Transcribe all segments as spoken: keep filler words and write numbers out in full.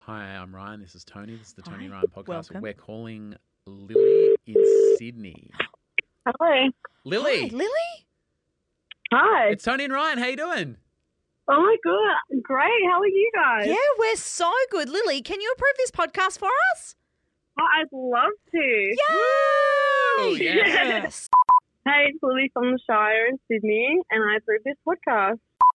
Hi, I'm Ryan. This is Tony. This is the Tony Hi. Ryan podcast. Welcome. We're calling Lily in Sydney. Hello. Lily, Hi, Lily? Hi. it's Tony and Ryan. How you doing? Oh my god. Great. How are you guys? Yeah, we're so good. Lily, can you approve this podcast for us? Oh, I'd love to. Woo! Yay! Yeah. Yes. Hey, it's Lily from the Shire in Sydney, and I approve this podcast.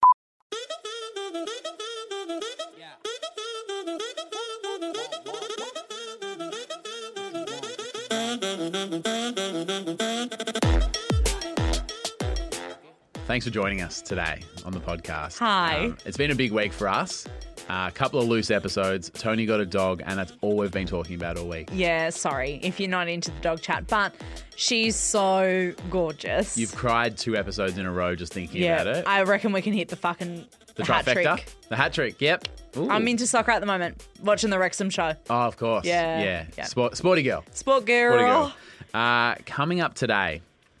Thanks for joining us today on the podcast. Hi. Um, it's been a big week for us. Uh, a couple of loose episodes. Tony got a dog, and that's all we've been talking about all week. Yeah, sorry if you're not into the dog chat, but she's so gorgeous. You've cried two episodes in a row just thinking yeah, about it. I reckon we can hit the fucking the hat trifecta. trick. The hat trick. Yep. Ooh. I'm into soccer at the moment, watching the Wrexham show. Oh, of course. Yeah, Yeah. yeah. Sport, sporty girl. Sport girl. Sporty girl. Uh, coming up today,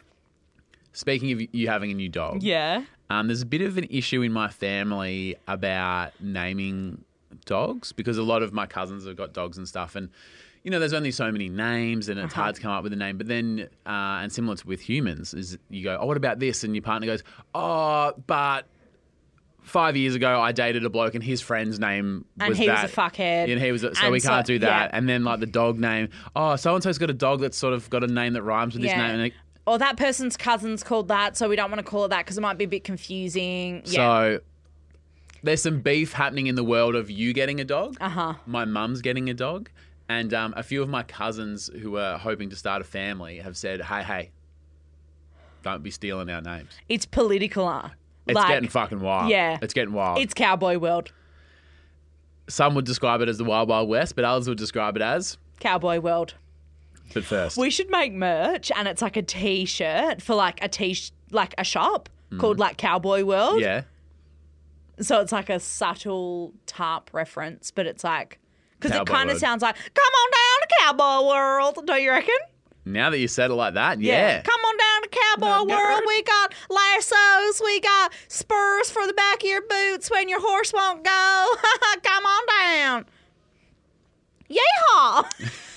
speaking of you having a new dog, Yeah. um, there's a bit of an issue in my family about naming dogs because a lot of my cousins have got dogs and stuff, and you know, there's only so many names, and it's Uh-huh. hard to come up with a name. But then, uh, and similar to with humans, is you go, oh, what about this? And your partner goes, oh, but five years ago I dated a bloke and his friend's name And was he was that. a fuckhead. And he was, a, so And we so- can't do that. yeah. And then like the dog name, oh, so and so's got a dog that's sort of got a name that rhymes with Yeah. his name. And it, Or that person's cousin's called that, so we don't want to call it that because it might be a bit confusing. Yeah. So there's some beef happening in the world of you getting a dog. Uh-huh. My mum's getting a dog. And um, a few of my cousins who are hoping to start a family have said, hey, hey, don't be stealing our names. It's political. Uh, It's like, getting fucking wild. Yeah. It's getting wild. It's cowboy world. Some would describe it as the Wild Wild West, but others would describe it as, Cowboy world. but first. We should make merch, and it's like a T-shirt for like a T, like a shop called like Cowboy World. yeah. So it's like a subtle tarp reference, but it's like because it Cowboy kind of World. sounds like "Come on down to Cowboy World," don't you reckon? Now that you said it like that, yeah. Come on down to Cowboy No, no. World. We got lassos. We got spurs for the back of your boots when your horse won't go. Come on down. Yeehaw!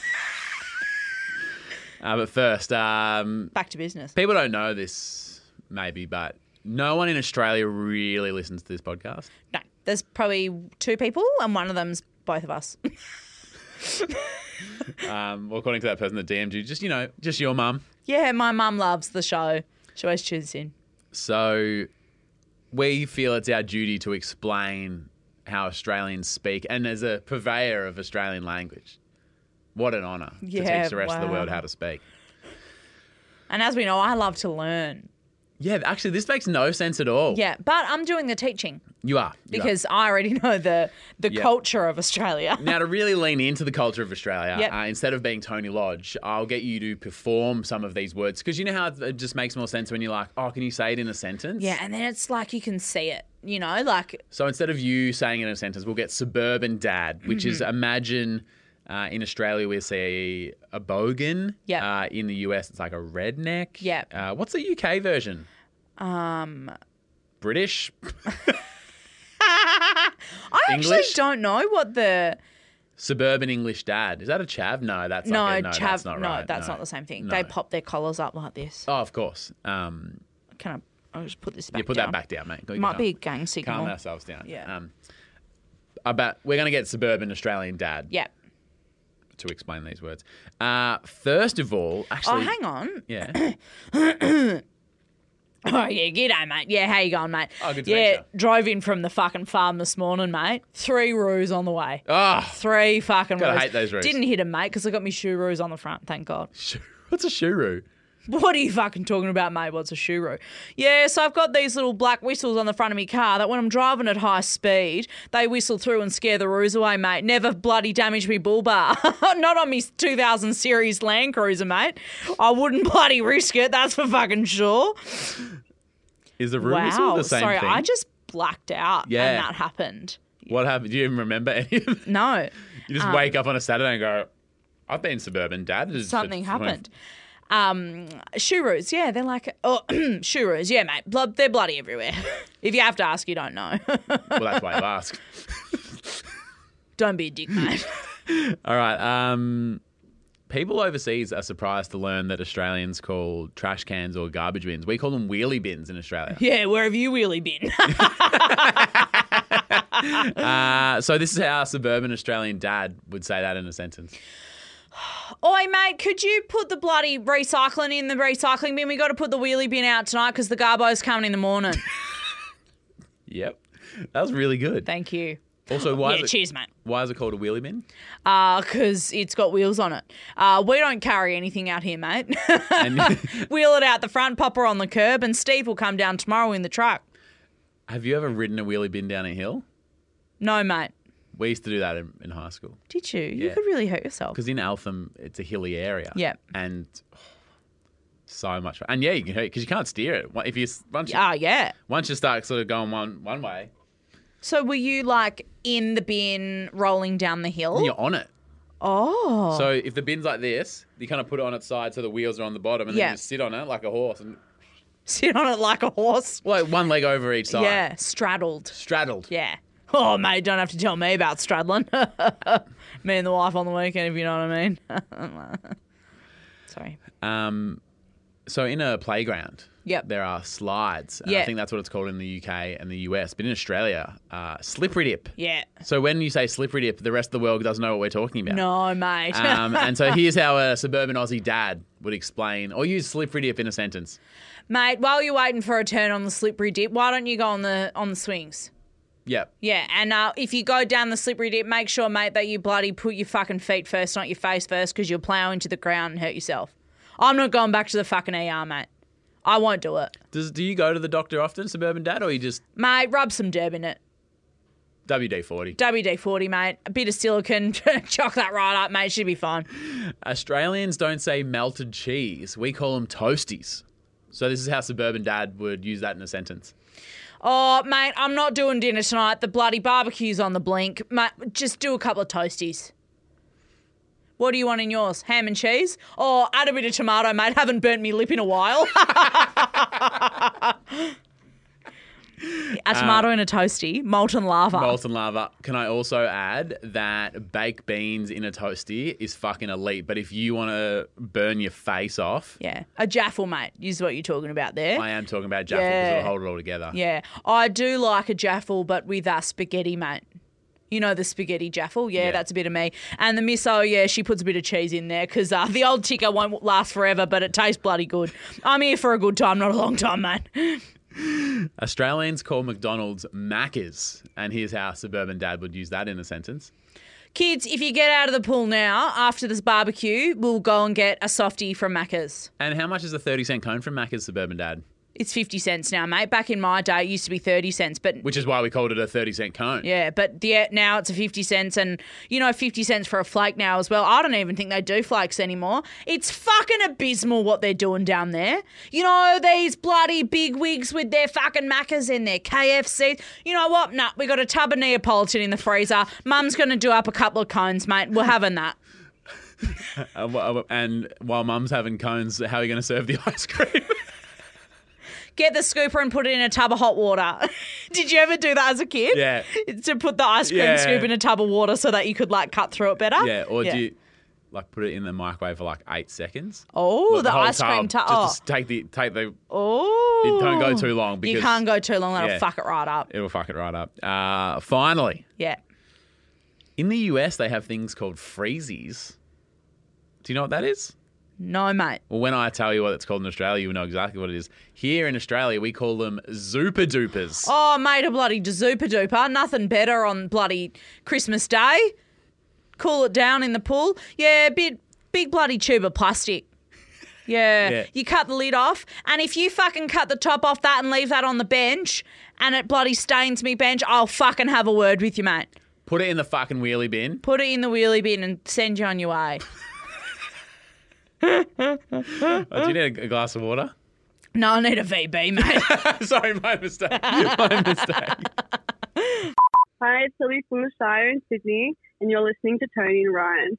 Uh, but first, um, Back to business. people don't know this maybe, but no one in Australia really listens to this podcast. No, there's probably two people, and one of them's both of us. Um, well, according to that person that D M'd you, just, you know, just your mum. Yeah, my mum loves the show. She always tunes in. So we feel it's our duty to explain how Australians speak, and as a purveyor of Australian language, what an honour to Yeah, teach the rest of the wow. world how to speak. And as we know, I love to learn. Yeah, actually, this makes no sense at all. Yeah, but I'm doing the teaching You are. you are. because I already know the the Yeah. culture of Australia. Now, to really lean into the culture of Australia, Yep. uh, instead of being Tony Lodge, I'll get you to perform some of these words. Because you know how it just makes more sense when you're like, oh, can you say it in a sentence? Yeah, and then it's like you can see it, you know, like So instead of you saying it in a sentence, we'll get suburban dad, which is Mm-hmm. imagine uh, in Australia we say a bogan. Yep. Uh, in the U S, it's like a redneck. Yep. Uh, what's the U K version? um British? I actually English? don't know what the Suburban English dad. Is that a chav? No, that's no, like a, no, chav that's not no, right. that's no. not the same thing. No. They pop their collars up like this. Oh, of course. Um, Can I I'll just put this back yeah, put down. that back down, mate. Go- Might calm- be a gang signal. Calm ourselves down. Yeah. Um, about we're going to get suburban Australian dad Yeah. to explain these words. Uh, first of all, Oh, actually, hang on. yeah. Oh, yeah, g'day, mate. Yeah, how you going, mate? Oh, good to yeah, meet you. drove in from the fucking farm this morning, mate. Three roos on the way. Oh, Three fucking Gotta roos. hate those roos. Didn't hit them, mate, because I got me shoe roos on the front, thank God. shoo- what's a shuru? What are you fucking talking about, mate? What's a shoe roo? Yeah, so I've got these little black whistles on the front of my car that when I'm driving at high speed, they whistle through and scare the roos away, mate. Never bloody damage me bull bar. Not on me two thousand series Land Cruiser, mate. I wouldn't bloody risk it, that's for fucking sure. Is the room Wow, whistle the same sorry, thing? I just blacked out Yeah. and that happened. What happened? Do you even remember any of it? No, You just wake up on a Saturday and go, I've been suburban dad. It's- something it's- happened. Um, shoeroos, yeah, they're like, oh, shoeroos, yeah, mate, blood, they're bloody everywhere. If you have to ask, you don't know. Well, that's why you ask. Don't be a dick, mate. All right. Um, people overseas are surprised to learn that Australians call trash cans or garbage bins. We call them wheelie bins in Australia. Yeah, where have you really been? uh, so this is how a suburban Australian dad would say that in a sentence. Oi, mate, could you put the bloody recycling in the recycling bin? We got to put the wheelie bin out tonight because the garbo's coming in the morning. Yep. That was really good. Thank you. Also, why, Yeah, is it, cheers, mate. why is it called a wheelie bin? Because it's got wheels on it. Uh, we don't carry anything out here, mate. And Wheel it out the front, pop her on the curb, and Steve will come down tomorrow in the truck. have you ever ridden a wheelie bin down a hill? No, mate. We used to do that in, in high school. Did you? You Yeah. could really hurt yourself. Because in Eltham, it's a hilly area. Yeah. And oh, so much fun. And yeah, you can hurt because you can't steer it. If you once you, Ah, yeah. once you start sort of going one one way, So were you like in the bin rolling down the hill? then you're on it. Oh. So if the bin's like this, you kind of put it on its side so the wheels are on the bottom, and then Yeah. you just sit on it like a horse, and Sit on it like a horse. like one leg over each side. Yeah, straddled. Straddled. Yeah. Oh, mate, don't have to tell me about straddling. Me and the wife on the weekend, if you know what I mean. Sorry. Um, so in a playground, Yep. there are slides. And Yeah. I think that's what it's called in the U K and the U S. But in Australia, uh, slippery dip. Yeah. So when you say slippery dip, the rest of the world doesn't know what we're talking about. No, mate. Um, and so here's how a suburban Aussie dad would explain or use slippery dip in a sentence. Mate, while you're waiting for a turn on the slippery dip, why don't you go on the on the swings? Yep. Yeah, and uh, if you go down the slippery dip, make sure, mate, that you bloody put your fucking feet first, not your face first, because you'll plough into the ground and hurt yourself. I'm not going back to the fucking E R, mate. I won't do it. Does do you go to the doctor often, suburban dad, or you just Mate, rub some Derb in it. W D forty? W D forty, mate. A bit of silicone. Chock that right up, mate. Should be fine. Australians don't say melted cheese. We call them toasties. So this is how suburban dad would use that in a sentence. Oh, mate, I'm not doing dinner tonight. The bloody barbecue's on the blink. Mate, just do a couple of toasties. What do you want in yours? Ham and cheese? Oh, add a bit of tomato, mate. Haven't burnt me lip in a while. A tomato in a toasty. Molten lava. Molten lava. Can I also add that baked beans in a toasty is fucking elite. But if you want to burn your face off, Yeah. A jaffle, mate, is what you're talking about there. I am talking about jaffle because Yeah. it'll hold it all together. Yeah. I do like a jaffle, but with uh, spaghetti, mate. You know the spaghetti jaffle? Yeah, Yeah. that's a bit of me. And the miso, yeah, she puts a bit of cheese in there because uh, the old ticker won't last forever, but it tastes bloody good. I'm here for a good time, not a long time, mate. Australians call McDonald's Maccas, and here's how suburban dad would use that in a sentence. Kids, if you get out of the pool now, after this barbecue, we'll go and get a softie from Macca's. And how much is a thirty cent cone from Macca's, suburban dad? It's fifty cents now, mate. Back in my day, it used to be thirty cents, but Which is why we called it a thirty cent cone. yeah, but yeah, now it's a fifty cents, and you know, fifty cents for a flake now as well. I don't even think they do flakes anymore. It's fucking abysmal what they're doing down there. You know, these bloody big wigs with their fucking Maccas and their K F Cs. You know what? Nah, we got a tub of Neapolitan in the freezer. Mum's going to do up a couple of cones, mate. We're having that. Uh, wh- and while mum's having cones, how are you going to serve the ice cream? Get the scooper and put it in a tub of hot water. Did you ever do that as a kid? Yeah. To put the ice cream Yeah. scoop in a tub of water so that you could like cut through it better? Yeah, or do you like put it in the microwave for like eight seconds? Oh, Like the, whole ice cream tub, tub. Oh. Just to take the take the. oh. It don't go too long because you can't go too long. That'll yeah. fuck it right up. It'll fuck it right up. Uh, finally, Yeah. in the U S they have things called freezies. Do you know what that is? No, mate. Well, when I tell you what it's called in Australia, you will know exactly what it is. Here in Australia, we call them Zooper Doopers. Oh, mate, a bloody super duper. Nothing better on bloody Christmas Day. Cool it down in the pool. Yeah, bit big bloody tube of plastic. Yeah. Yeah. You cut the lid off, and if you fucking cut the top off that and leave that on the bench, and it bloody stains me bench, I'll fucking have a word with you, mate. Put it in the fucking wheelie bin. Put it in the wheelie bin and send you on your way. Oh, do you need a, a glass of water? No, I need a V B, mate. Sorry, my mistake. My mistake. Hi, it's Lily from the Shire in Sydney, and you're listening to Tony and Ryan.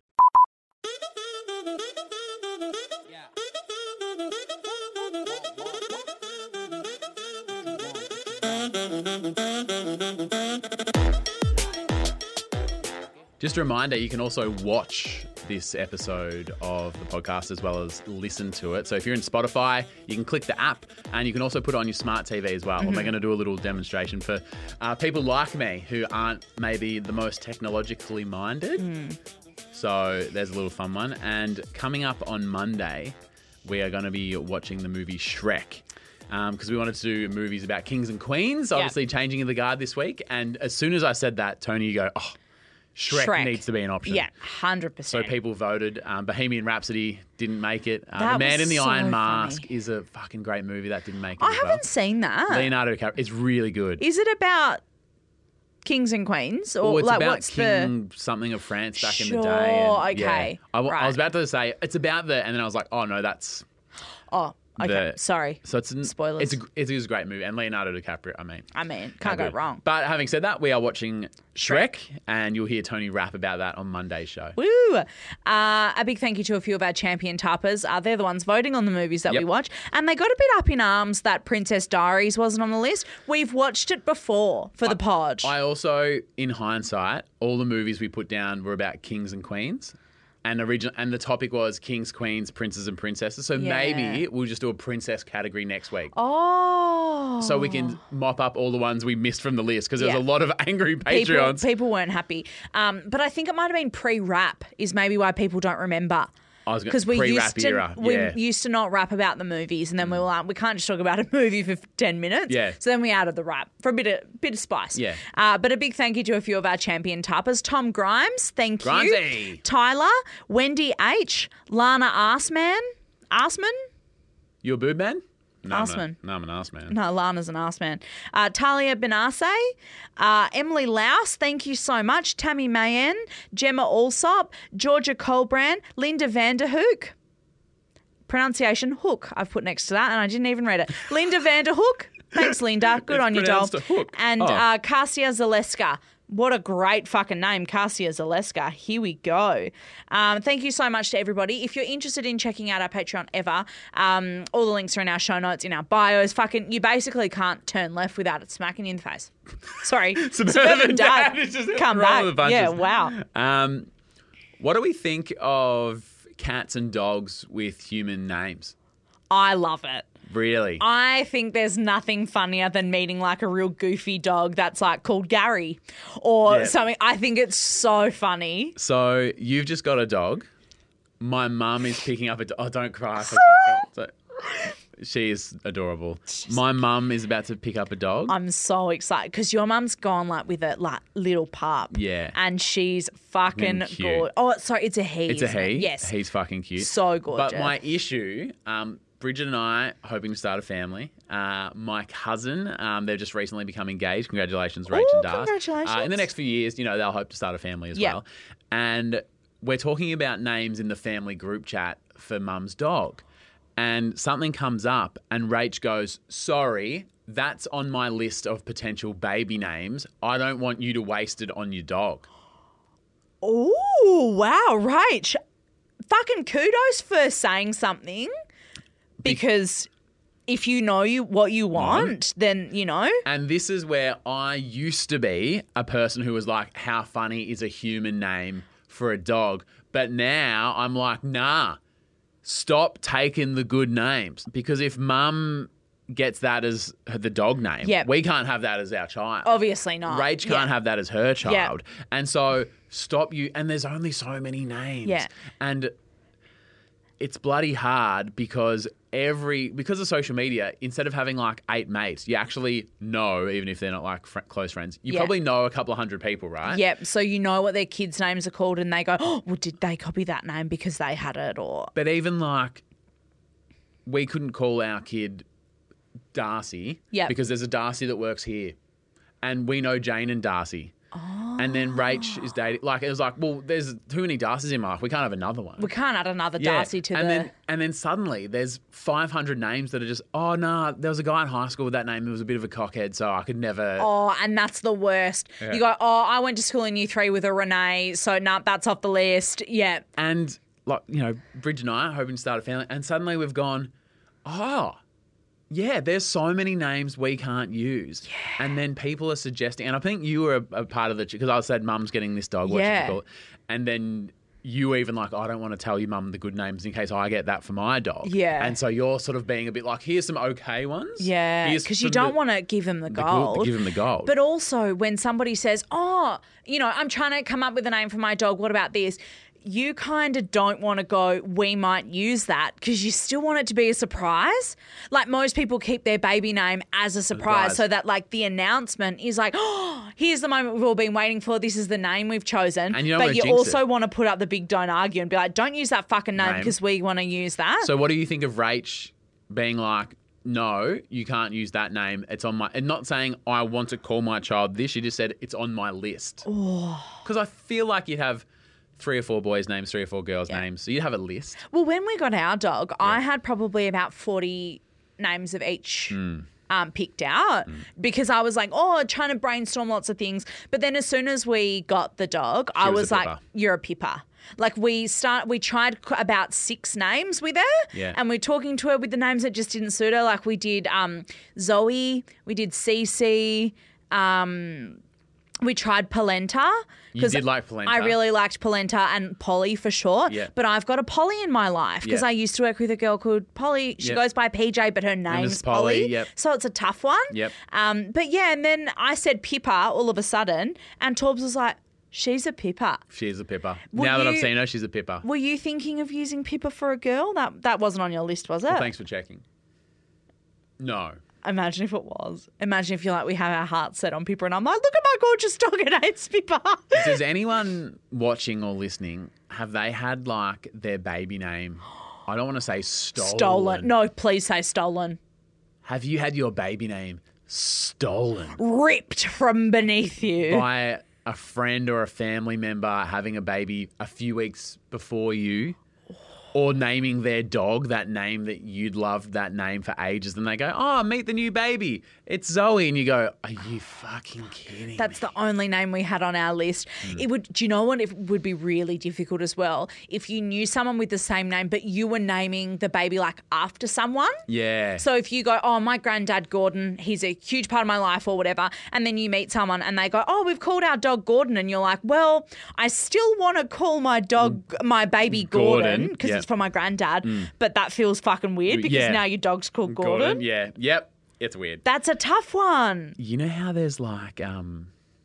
Just a reminder, you can also watch this episode of the podcast as well as listen to it. So if you're in Spotify, you can click the app and you can also put it on your smart T V as well. Mm-hmm. And we're going to do a little demonstration for uh, people like me who aren't maybe the most technologically minded. Mm. So there's a little fun one. And coming up on Monday, we are going to be watching the movie Shrek. Because um, we wanted to do movies about kings and queens, obviously yep. changing the guard this week. And as soon as I said that, Tony, you go, oh, Shrek, Shrek needs to be an option. Yeah, one hundred percent. So people voted. Um, Bohemian Rhapsody didn't make it. Uh, the Man in the so Iron Mask funny. is a fucking great movie. That didn't make it. I as haven't well. seen that. Leonardo DiCaprio. It's really good. Is it about kings and queens? Or oh, it's like, about what's King the... something of France back sure, in the day. And, okay. Yeah. I, right. I was about to say, it's about the... And then I was like, oh, no, that's... Oh, okay. The, Sorry. So it's spoilers. It's a, it's a great movie, and Leonardo DiCaprio. I mean, I mean, can't go good. wrong. But having said that, we are watching Shrek, and you'll hear Tony rap about that on Monday's show. Woo! Uh, a big thank you to a few of our champion tappers. Uh, they're the ones voting on the movies that yep. we watch, and they got a bit up in arms that Princess Diaries wasn't on the list. We've watched it before for the I, pod. I also, in hindsight, all the movies we put down were about kings and queens. And original, and the topic was kings, queens, princes, and princesses. So yeah. maybe we'll just do a princess category next week. Oh. So we can mop up all the ones we missed from the list because there's yeah. a lot of angry Patreons. People, people weren't happy. Um, but I think it might have been pre-rap is maybe why people don't remember. Because we used to era, we yeah. used to not rap about the movies, and then we were like, we can't just talk about a movie for ten minutes. Yeah. So then we added the rap for a bit of bit of spice. Yeah. Uh, but a big thank you to a few of our champion tappers: Tom Grimes, thank Grimesy. you. Tyler, Wendy H, Lana Arsman, Arsman, You a boob man? No, Arsman. No, I'm an arse man. No, Lana's an arse man. Uh, Talia Benase, uh, Emily Louse, thank you so much. Tammy Mayen, Gemma Alsop, Georgia Colbrand, Linda Vanderhook. Pronunciation Hook, I've put next to that, and I didn't even read it. Linda Vanderhook. Thanks, Linda. Good It's on you, doll. pronounced a hook. And Oh. uh, Kasia Zaleska. What a great fucking name, Kasia Zaleska. Here we go. Um, thank you so much to everybody. If you're interested in checking out our Patreon ever, um, all the links are in our show notes, in our bios. Fucking, you basically can't turn left without it smacking you in the face. Sorry. Suburban Suburban Dad Dad. is just Come rolling back. the punches. Yeah, wow. Um, what do we think of cats and dogs with human names? I love it. Really? I think there's nothing funnier than meeting like a real goofy dog that's like called Gary or Yeah. something. I think it's so funny. So you've just got a dog. My mum is picking up a dog. Oh, don't cry. So, she is adorable. My mum is about to pick up a dog. I'm so excited because your mum's gone like with a like little pup. Yeah. And she's fucking cute. gorgeous. Oh, sorry, it's a he. It's a isn't it? he. Yes. He's fucking cute. So gorgeous. But my issue, um, Bridget and I hoping to start a family. Uh, my cousin, um, they've just recently become engaged. Congratulations, Rach Ooh, and Dars. congratulations. Uh, in the next few years, you know, they'll hope to start a family as Yeah. well. And we're talking about names in the family group chat for mum's dog. And something comes up and Rach goes, sorry, that's on my list of potential baby names. I don't want you to waste it on your dog. Oh, wow, right. Fucking kudos for saying something because if you know you what you want, then, you know. And this is where I used to be a person who was like, how funny is a human name for a dog? But now I'm like, nah, stop taking the good names. Because if mum gets that as the dog name, Yep. we can't have that as our child. Obviously not. Rach can't Yeah. have that as her child. And so stop you. And there's only so many names. Yeah. And it's bloody hard because every, because of social media, instead of having like eight mates, you actually know, even if they're not like fr- close friends, you Yeah. probably know a couple of hundred people, right? Yep. So you know what their kids' names are called and they go, oh, well, did they copy that name because they had it or... But even like, we couldn't call our kid Darcy Yep. because there's a Darcy that works here. And we know Jane and Darcy. Oh. And then Rach is dating. Like, it was like, well, there's too many Darcys in my life. We can't have another one. We can't add another Yeah. Darcy to and the... Then, and then suddenly there's five hundred names that are just, oh, no, there was a guy in high school with that name who was a bit of a cockhead, so I could never. Oh, and that's the worst. Yeah. You go, oh, I went to school in year three with a Renee, so nah, that's off the list. Yeah. And, like, you know, Bridge and I are hoping to start a family, and suddenly we've gone, oh, Yeah, there's so many names we can't use. Yeah. And then people are suggesting, and I think you were a, a part of the, because I said, Mum's getting this dog, what Yeah. should you call it? And then you were even like, I don't want to tell you, Mum, the good names in case I get that for my dog. Yeah. And so you're sort of being a bit like, here's some okay ones. Yeah, Here's because you some don't the- want to give them the the good- gold. give them the gold. But also when somebody says, oh, you know, I'm trying to come up with a name for my dog. What about this? You kind of don't want to go, we might use that, because you still want it to be a surprise. Like most people keep their baby name as a surprise, Surprise. so that like the announcement is like, oh, here's the moment we've all been waiting for. This is the name we've chosen. And you don't but wanna you jinx also it. want to put up the big don't argue and be like, don't use that fucking name Name. because we want to use that. So what do you think of Rach being like, no, you can't use that name. It's on my, and not saying I want to call my child this. She just said it's on my list. Because I feel like you'd have three or four boys' names, three or four girls' names. So you'd have a list. Well, when we got our dog, I had probably about forty names of each Hmm. um, picked out because I was like, oh, trying to brainstorm lots of things. But then as soon as we got the dog, I was was a like, pippa. you're a pippa. Like we start, we tried c- about six names with her, Yeah. and we're talking to her with the names that just didn't suit her. Like we did um, Zoe, we did Cece, um, we tried Polenta. You 'cause did like Polenta. I really liked Polenta and Polly for sure. Yeah. But I've got a Polly in my life because Yeah. I used to work with a girl called Polly. She Yep. goes by P J, but her name's Polly, Polly. yep. So it's a tough one. Yep. Um, but yeah, and then I said Pippa all of a sudden, and Torbs was like, she's a Pippa. She's a pipper. Will now that I've you- seen her, she's a pipper. Were you thinking of using Pippa for a girl? That that wasn't on your list, was it? Well, thanks for checking. No. Imagine if it was. Imagine if you're like, we have our hearts set on Pippa, and I'm like, look at my gorgeous dog, it hates Pippa. Does anyone watching or listening, have they had like their baby name? I don't want to say stolen. Stolen. No, please say stolen. Have you had your baby name stolen Ripped from beneath you. by a friend or a family member having a baby a few weeks before you? Or naming their dog that name that you'd loved that name for ages, and they go, "Oh, meet the new baby. It's Zoe," and you go, "Are you fucking kidding That's me?" the only name we had on our list. Hmm. It would. Do you know what? It would be really difficult as well if you knew someone with the same name, but you were naming the baby like after someone. Yeah. So if you go, oh, my granddad Gordon, he's a huge part of my life or whatever, and then you meet someone and they go, oh, we've called our dog Gordon, and you're like, well, I still want to call my dog, my baby Gordon, Gordon, because yeah. it's from my granddad, but that feels fucking weird because Yeah. now your dog's called Gordon. Yeah. Yep. It's weird. That's a tough one. You know how there's like um,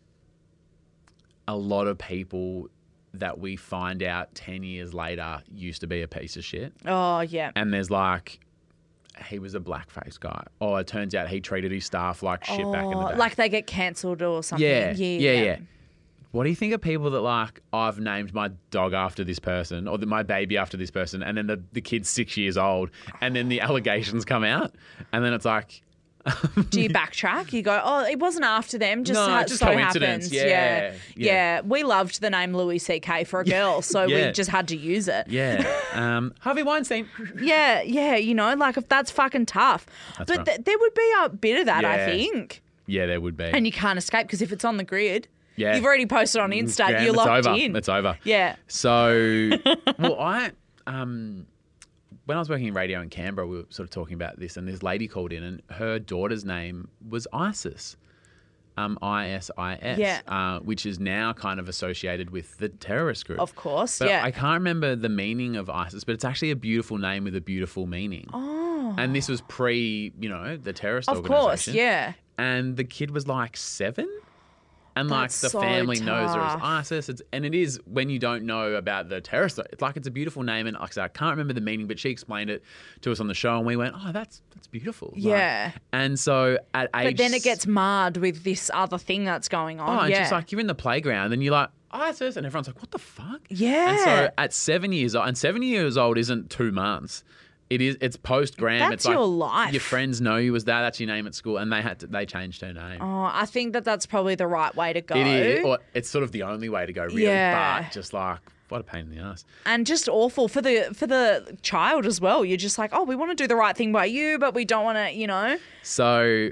a lot of people that we find out ten years later used to be a piece of shit, Oh, yeah. and there's like, he was a blackface guy. Oh, it turns out he treated his staff like shit back in the Oh, day. like they get cancelled or something. yeah, Yeah, yeah, yeah. What do you think of people that like, I've named my dog after this person or the, my baby after this person, and then the, the kid's six years old, and then the allegations come out, and then it's like, Do you backtrack? You go, oh, it wasn't after them, just, No, ha- just so coincidence. happens. Yeah, yeah, yeah. yeah. We loved the name Louis C K for a girl, so Yeah. we just had to use it. yeah, um, Harvey Weinstein. Yeah, yeah, you know, like if that's fucking tough. That's but right. th- there would be a bit of that, I Yeah. think. Yeah, there would be. And you can't escape because if it's on the grid, Yeah. you've already posted on Insta, Yeah, you're it's locked over. in. It's over. Yeah. So, well, I, um, when I was working in radio in Canberra, we were sort of talking about this, and this lady called in, and her daughter's name was ISIS, um, I S I S, Yeah. uh, which is now kind of associated with the terrorist group. Of course, But yeah. I can't remember the meaning of ISIS, but it's actually a beautiful name with a beautiful meaning. Oh. And this was pre, you know, the terrorist Of organisation. course, yeah. And the kid was like seven. And like That's the so family knows her as tough. ISIS. It's, and it is when you don't know about the terrorist. It's like it's a beautiful name. And like I said, I can't remember the meaning, but she explained it to us on the show. And we went, oh, that's that's beautiful. Like- Yeah. and so at age... But then it gets marred with this other thing that's going on. Oh, and yeah. she's like, you're in the playground and you're like, ISIS. And everyone's like, what the fuck? Yeah. And so at seven years old, and seven years old isn't two months. It is. It's post-gram. That's it's like your life. Your friends know you as that. That's your name at school. And they had to, they changed her name. Oh, I think that that's probably the right way to go. It is. Or it's sort of the only way to go, really. Yeah. But just like, what a pain in the ass. And just awful for the for the child as well. You're just like, oh, we want to do the right thing by you, but we don't want to, you know. So,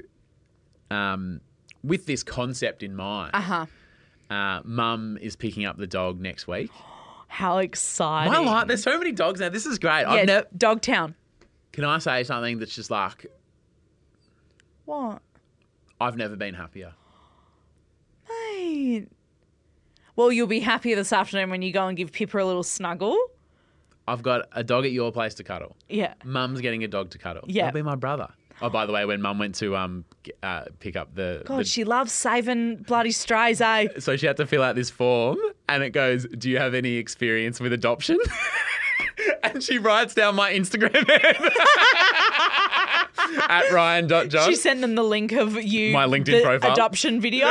um, with this concept in mind, Uh-huh. uh, Mum is picking up the dog next week. How exciting. My life, there's so many dogs now. This is great. Yeah, I've never, Dogtown. can I say something that's just like, What? I've never been happier. Mate. Well, you'll be happier this afternoon when you go and give Pippa a little snuggle. I've got a dog at your place to cuddle. Yeah. Mum's getting a dog to cuddle. Yeah. That'll be my brother. Oh, by the way, when Mum went to um g- uh, pick up the, God, the she loves saving bloody strays, eh? so she had to fill out this form, and it goes, "Do you have any experience with adoption?" And she writes down my Instagram at ryan dot john. She sent them the link of you, My LinkedIn the profile. adoption video.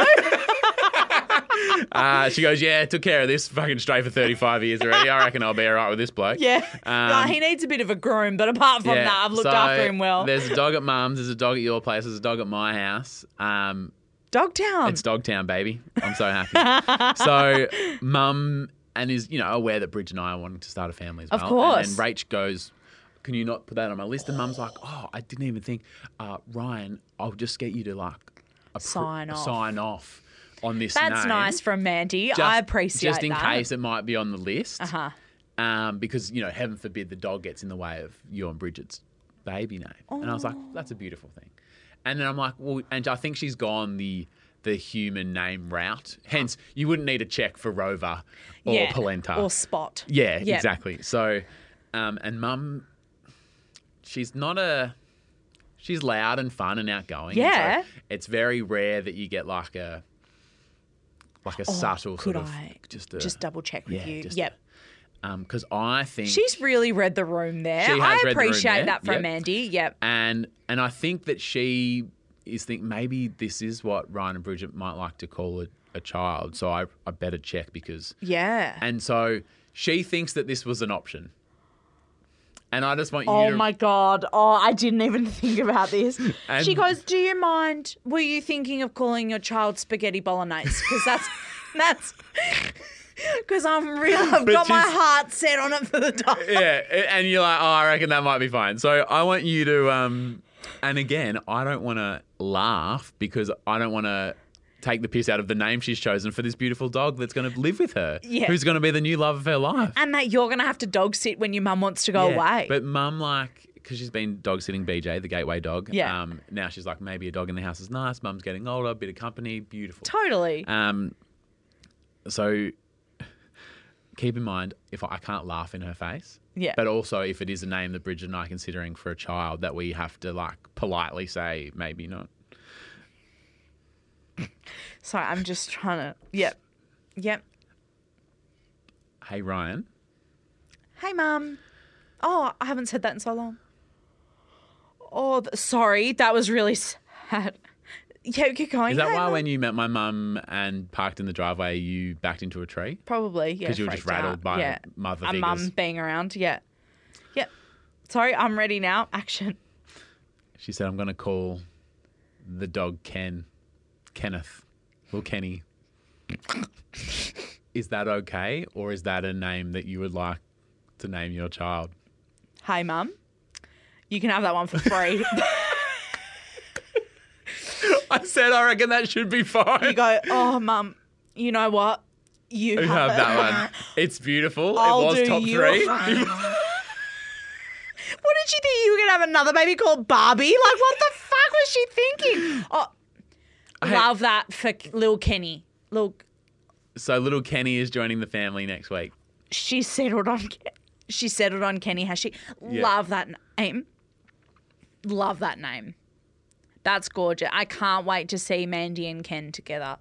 Uh, she goes, "Yeah, took care of this fucking stray for thirty-five years already. I reckon I'll be all right with this bloke." Yeah. Um, Nah, he needs a bit of a groom, but apart from Yeah, that, I've looked so after him well. There's a dog at Mum's, there's a dog at your place, there's a dog at my house. Um, Dogtown. It's Dogtown, baby. I'm so happy. So Mum and is, you know, aware that Bridge and I are wanting to start a family as well. Of course. And then Rach goes, "Can you not put that on my list?" And Mum's like, "Oh, I didn't even think, uh, Ryan, I'll just get you to like appro- Sign off. sign off on this That's name. nice from Mandy. Just- I appreciate Just in that. case it might be on the list. Uh-huh. Um, because, you know, heaven forbid the dog gets in the way of you and Bridget's baby name." And I was like, that's a beautiful thing. And then I'm like, well, and I think she's gone the the human name route. Hence, you wouldn't need a check for Rover or Yeah. Polenta. Or Spot. Yeah, Yep. exactly. So, um, and Mum, she's not a, she's loud and fun and outgoing. Yeah. And so it's very rare that you get like a, like a subtle Oh, Could sort of, I just a, just double check with yeah, you? just Yep. because I think She's really read the room there. She has I read the room appreciate there. that from Yep. Mandy. Yep. And and I think that she is think maybe this is what Ryan and Bridget might like to call a, a child. So I, I better check because Yeah. and so she thinks that this was an option. And I just want you Oh to my God. Oh, I didn't even think about this. And- She goes, "Do you mind? Were you thinking of calling your child spaghetti bolognese?" Because that's, that's, because I'm real. I've But got my she's- heart set on it for the dog. Yeah, and you're like, "Oh, I reckon that might be fine." So I want you to um and again, I don't want to laugh because I don't want to take the piss out of the name she's chosen for this beautiful dog that's going to live with her. Yeah. Who's going to be the new love of her life. And that you're going to have to dog sit when your mum wants to go Yeah, away. But Mum, like, because she's been dog sitting B J, the gateway dog. Yeah. Um, now she's like, maybe a dog in the house is nice. Mum's getting older, a bit of company, beautiful. Totally. Um, so keep in mind, if I, I can't laugh in her face. Yeah. But also, if it is a name that Bridget and I are considering for a child, that we have to like politely say maybe not. Sorry, I'm just trying to. Yep. Yep. Hey Ryan, Hey, Mum. Oh, I haven't said that in so long. Oh, th- sorry. That was really sad. Yeah, keep going. is that Hey, why Mum. when you met my mum and parked in the driveway, you backed into a tree? Probably, yeah. 'Cause you were just freaked rattled out. by yeah. mother a mum figures. being around. Yeah. Yep. Sorry, I'm ready now. Action. She said, "I'm going to call the dog Ken, Kenneth, well Kenny." Is that okay, or is that a name that you would like to name your child? Hey, Mum. You can have that one for free. I said, I reckon that should be fine. You go, oh, Mum, you know what? You You have, have it. that one. It's beautiful. I'll it was do top you three. a favour. What did she think? You were going to have another baby called Barbie? Like, what the fuck was she thinking? Oh, Hey. love that for Lil Kenny. Lil, So little Kenny is joining the family next week. she settled on. She settled on Kenny, has she? Yeah. Love that name. Love that name. That's gorgeous. I can't wait to see Mandy and Ken together.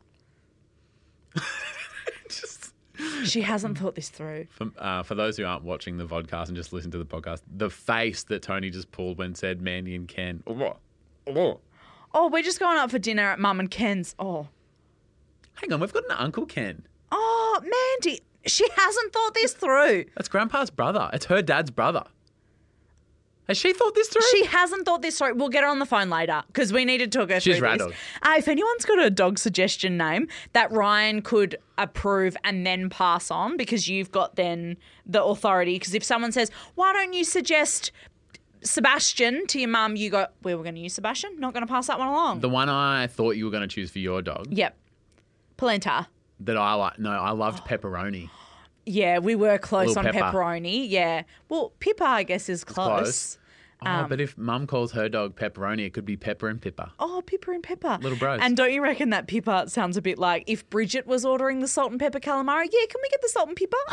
Just She hasn't thought this through. for, uh, for those who aren't watching the vodcast and just listen to the podcast, the face that Tony just pulled when said Mandy and Ken. Oh, oh. Oh, we're just going out for dinner at Mum and Ken's. Oh. Hang on, we've got an Uncle Ken. Oh, Mandy. She hasn't thought this through. That's Grandpa's brother. It's her dad's brother. Has she thought this through? She hasn't thought this through. We'll get her on the phone later because we need to talk her She's through rattled. this. Uh, if anyone's got a dog suggestion name that Ryan could approve and then pass on, because you've got then the authority. Because if someone says, why don't you suggest Sebastian to your mum, you go, we were going to use Sebastian. Not going to pass that one along. The one I thought you were going to choose for your dog Yep. Polenta. that I like. No, I loved pepperoni. Yeah, we were close Little on Pepper. pepperoni. Yeah. Well, Pippa, I guess, is close. close. Oh, but if mum calls her dog Pepperoni, it could be Pepper and Pippa. Oh, Pippa and Pepper. Little bros. And don't you reckon that Pippa sounds a bit like if Bridget was ordering the salt and pepper calamari? Yeah, can we get the salt and pepper?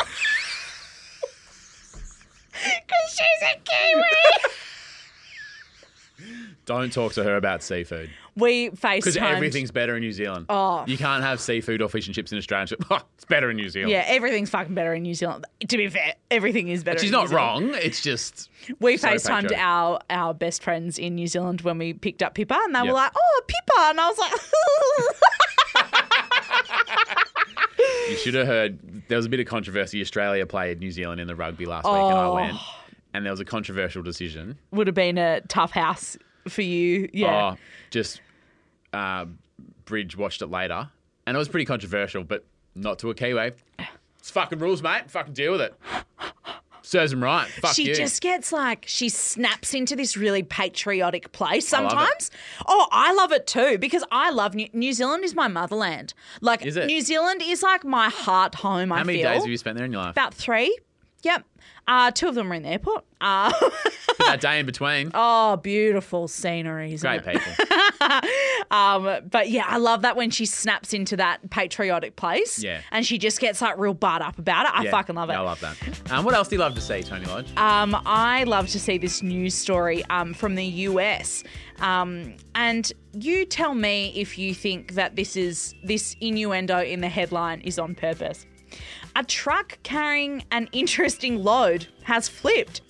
Because she's a Kiwi. Don't talk to her about seafood. We FaceTimed. Because everything's better in New Zealand. Oh. You can't have seafood or fish and chips in Australia. Oh, it's better in New Zealand. Yeah, everything's fucking better in New Zealand. To be fair, everything is better She's in not New Zealand. wrong. It's just... We so FaceTimed patriotic. our, our best friends in New Zealand when we picked up Pippa, and they Yep. were like, oh, Pippa. And I was like... You should have heard, there was a bit of controversy. Australia played New Zealand in the rugby last week and I Oh. went, and there was a controversial decision. Would have been a tough house for you. Yeah. Oh, just uh, Bridge watched it later and it was pretty controversial, but not to a Kiwi. It's fucking rules, mate. Fucking deal with it. Serves them right. Fuck she you. just gets like, she snaps into this really patriotic place I love it. sometimes. Oh, I love it too because I love New, New Zealand is my motherland. Like Is it? New Zealand is like my heart home, I How many feel. days have you spent there in your life? About three. Yep. Uh, two of them were in the airport. Uh, But that day in between. oh, beautiful scenery. Isn't Great it? people. Um, but yeah, I love that when she snaps into that patriotic place. Yeah. And she just gets like real barred up about it. I Yeah, fucking love it. yeah, I love that. Um, what else do you love to see, Tony Lodge? Um, I love to see this news story um, from the U S. Um, and you tell me if you think that this is this innuendo in the headline is on purpose. A truck carrying an interesting load has flipped,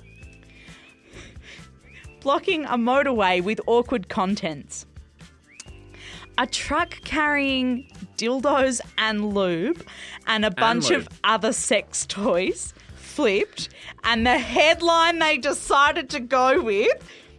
blocking a motorway with awkward contents. A truck carrying dildos and lube and a bunch lube. of other sex toys flipped, and the headline they decided to go with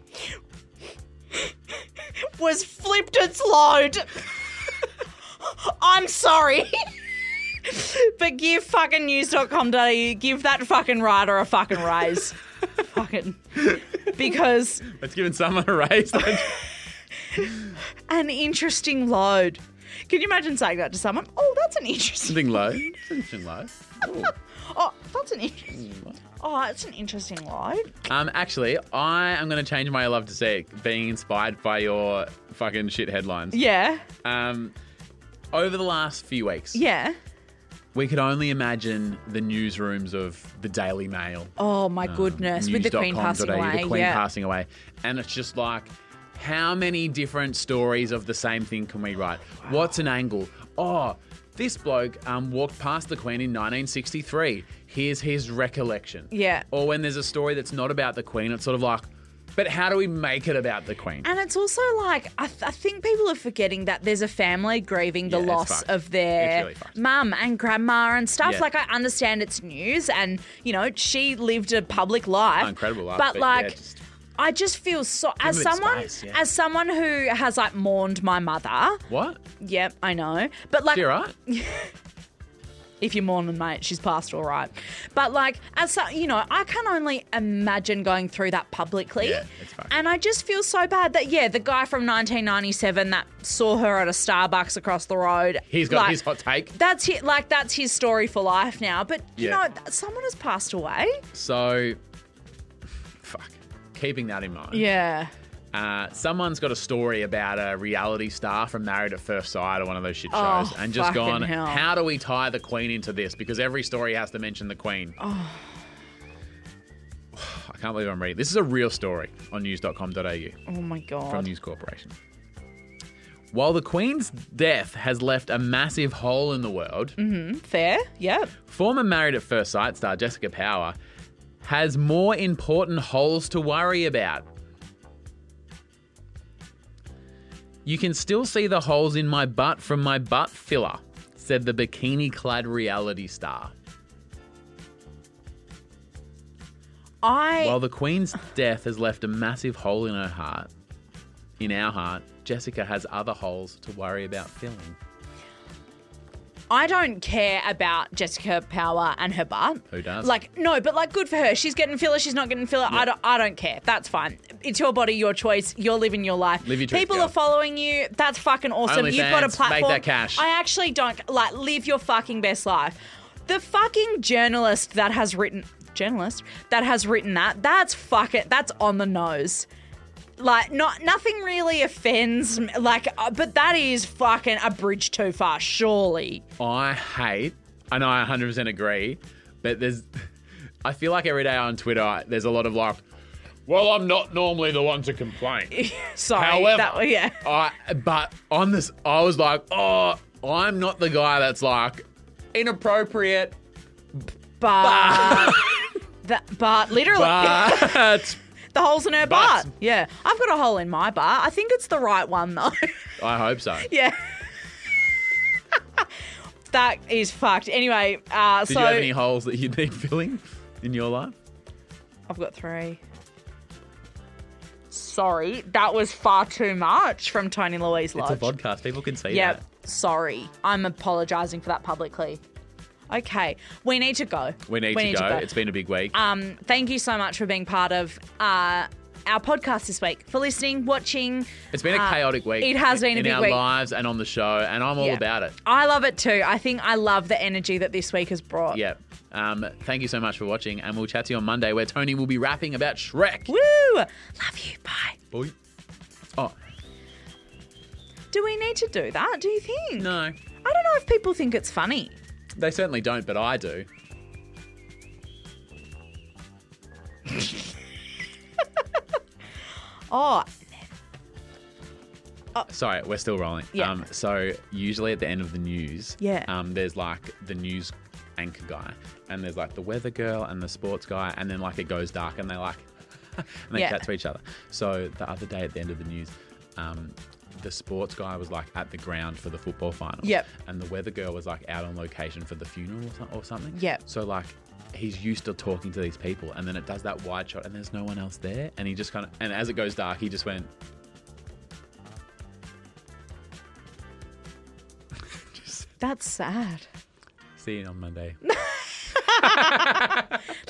was "Flipped its load." I'm sorry. But give fucking news dot com dot a u, give that fucking writer a fucking raise. Fucking. Because Let's give someone a raise. an interesting load. Can you imagine saying that to someone? Oh, that's an interesting. Something low. Something low. Oh, that's an interesting. Oh, it's an interesting load. Um, actually, I am going to change my love to see it, being inspired by your fucking shit headlines. Yeah. Um, over the last few weeks, Yeah. we could only imagine the newsrooms of the Daily Mail. Oh my goodness, with the Queen passing news dot com dot a u, away. The Queen yeah. passing away. And it's just like, how many different stories of the same thing can we write? What's an angle? Oh, this bloke um, walked past the Queen in nineteen sixty-three. Here's his recollection. Yeah. Or when there's a story that's not about the Queen, it's sort of like, but how do we make it about the Queen? And it's also like, I, th- I think people are forgetting that there's a family grieving the Yeah, it's loss fucked. of their It's really fucked. mum and grandma and stuff. Yeah. Like, I understand it's news and, you know, she lived a public life. Oh, incredible life, But, but like, yeah, just- I just feel so, as them a bit of someone, space, yeah. as someone who has, like, mourned my mother. What? Yep, I know. But, like, You all right? if you're mourning, mate, she's passed all right. But, like, as so, you know, I can only imagine going through that publicly. Yeah, it's fucked. And I just feel so bad that, yeah, the guy from nineteen ninety-seven that saw her at a Starbucks across the road. He's got like, his hot take. That's his, like, that's his story for life now. But, you Yeah. know, someone has passed away. So, fuck. Keeping that in mind. Yeah. Uh, someone's got a story about a reality star from Married at First Sight or one of those shit Oh, shows and just fucking gone, hell. how do we tie the Queen into this? Because every story has to mention the Queen. Oh. I can't believe I'm reading. This is a real story on news dot com dot a u Oh, my God. from News Corporation. While the Queen's death has left a massive hole in the world, Fair? Yep. former Married at First Sight star Jessica Power has more important holes to worry about. You can still see the holes in my butt from my butt filler, said the bikini-clad reality star. I. While the Queen's death has left a massive hole in her heart, in our heart, Jessica has other holes to worry about filling. I don't care about Jessica Power and her butt. Who does? Like, no, but like, good for her. She's getting filler. She's not getting filler. I don't. I don't care. That's fine. It's your body, your choice. You're living your life. Live your truth, People girl. are following you. That's fucking awesome. OnlyFans, You've got a make platform. that cash. I actually don't like live your fucking best life. The fucking journalist that has written. journalist, that has written that. That's fucking, that's on the nose. Like, not nothing really offends, like, uh, but that is fucking a bridge too far, surely. I hate, and I one hundred percent agree, but there's, I feel like every day on Twitter, there's a lot of like, well, I'm not normally the one to complain. Sorry. However, that, yeah. I, but on this, I was like, oh, I'm not the guy that's like, inappropriate, But, that, but literally. but... The hole's in her But- butt. Yeah. I've got a hole in my butt. I think it's the right one, though. I hope so. Yeah. That is fucked. Anyway, uh, Did so... you have any holes that you need filling in your life? I've got three. Sorry. That was far too much from Tony Louise Lodge. It's a podcast. People can see Yep. that. Sorry. I'm apologising for that publicly. Okay. We need to go. We need, to, go. It's been a big week. Um, thank you so much for being part of uh, our podcast this week, for listening, watching. It's been a uh, chaotic week. It has been a in big our week. lives and on the show, and I'm all Yeah. about it. I love it too. I think I love the energy that this week has brought. Yeah. Um, thank you so much for watching, and we'll chat to you on Monday, where Tony will be rapping about Shrek. Woo! Love you. Bye. Boy. Oh, Do we need to do that? Do you think? no. I don't know if people think it's funny. They certainly don't, but I do. Oh, Sorry, we're still rolling. Yeah. Um, so usually at the end of the news, Yeah. um, there's like the news anchor guy, and there's like the weather girl and the sports guy, and then like it goes dark, and they like, and they Yeah. chat to each other. So the other day at the end of the news, um, the sports guy was like at the ground for the football final. Yep. And the weather girl was like out on location for the funeral or, so- or something. Yep. So like, he's used to talking to these people, and then it does that wide shot, and there's no one else there, and he just kind of, and as it goes dark, he just went. that's sad. See you on Monday.